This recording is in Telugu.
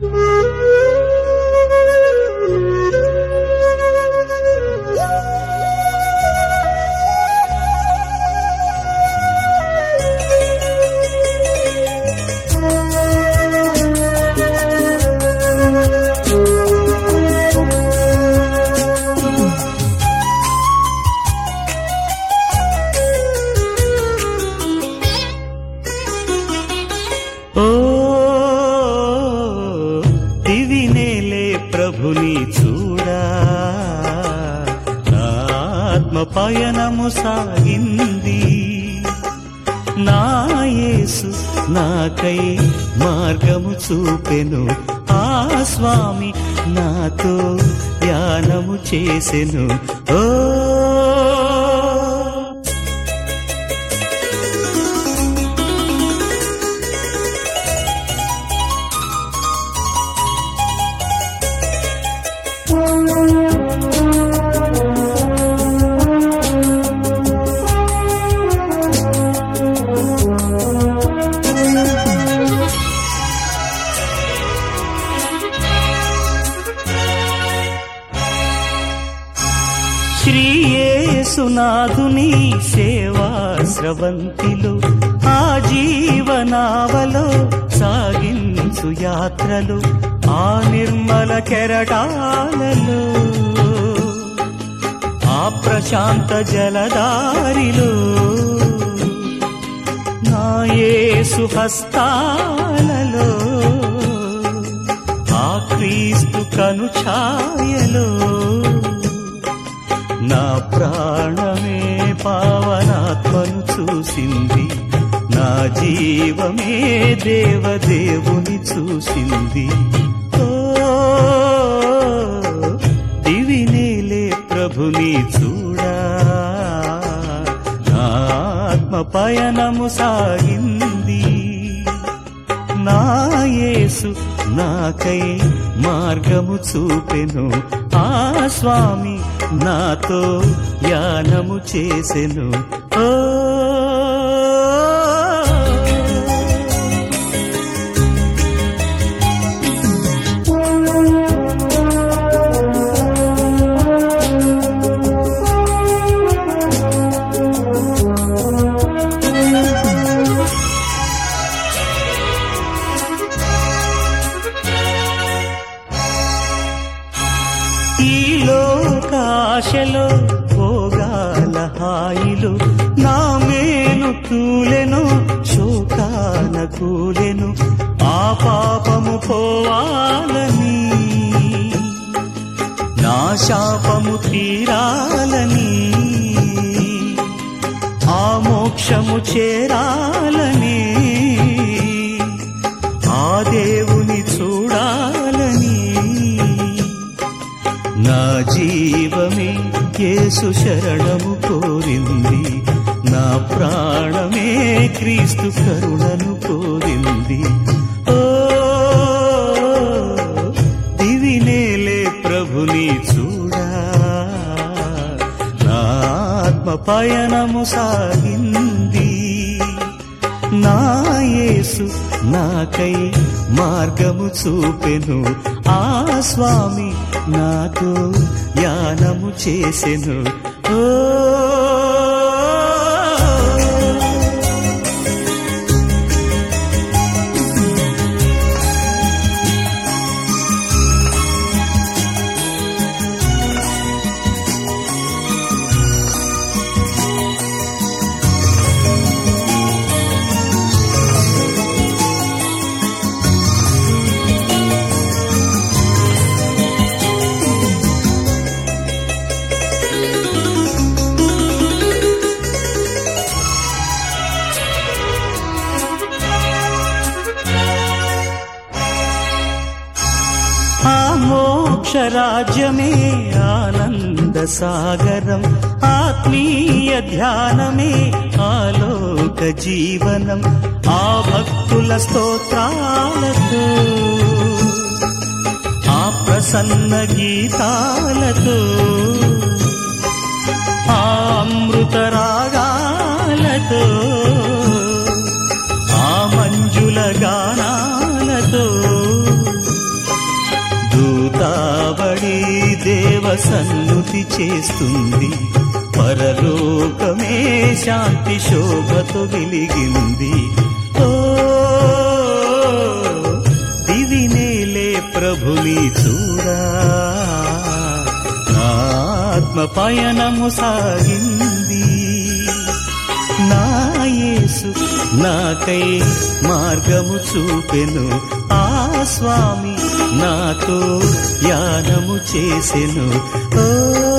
ప్రభుని చూడా నా ఆత్మ పయనము సాగింది. నా యేసు నాకై మార్గము చూపెను, ఆ స్వామి నాతో ధ్యానము చేసెను. ఓ శ్రీ యేసునాథుని సేవా స్రవంతిలో ఆ జీవనావలో సాగించు యాత్రలు, ఆ నిర్మల కెరటాలలో ఆ ప్రశాంత జలదారిలో నా యేసు హస్తాలలో ఆ క్రీస్తు కనుఛాయలో నా ప్రాణమే పావనాత్మను చూసింది, నా జీవమే దేవదేవుని చూసింది. ఓ దివినేలే ప్రభుని చూడా నా ఆత్మ పయనము సాగింది. నా యేసు నాకై మార్గము చూపెను, ఆ స్వామి నాతో ధ్యానము చేసెను. ఓ ఈ లోకాశలో భోగాల హాయిలు నా మేలు తూలెను, శోకాన కూలెను, ఆ పాపము పోవాలని, నా శాపము తీరాలని, ఆ మోక్షము చేరాలని, ఆ దేవుని చూడాలని నా జీవమే యేసు శరణము కోరింది, నా ప్రాణమే క్రీస్తు కరుణను కోరింది. ఓ దివినేలే ప్రభుని చూడా నా ఆత్మ పయనము సాగింది. నా యేసు నాకై మార్గము చూపెను, ఆ స్వామి నాతో ధ్యానము చేసెను. ఓ ఆ మోక్షరాజ్యమే ఆనంద సాగరం, ఆత్మీయ ధ్యానమే ఆలోక జీవనం, ఆ భక్తుల స్తోత్రాలతో ఆ ప్రసన్న గీతాలతో ఆ అమృత రాగాలతో ఆ మంజుల గానాలతో సన్నుతి చేస్తుంది. పరలోకమే శాంతి శోభతో వెలిగింది. ఓ దివినేలే ప్రభుని చూడా, నా ఆత్మ పయనము సాగింది. నా యేసు నాకై మార్గము చూపెను, ఆ స్వామి నాతో యానము చేసెను. ఓ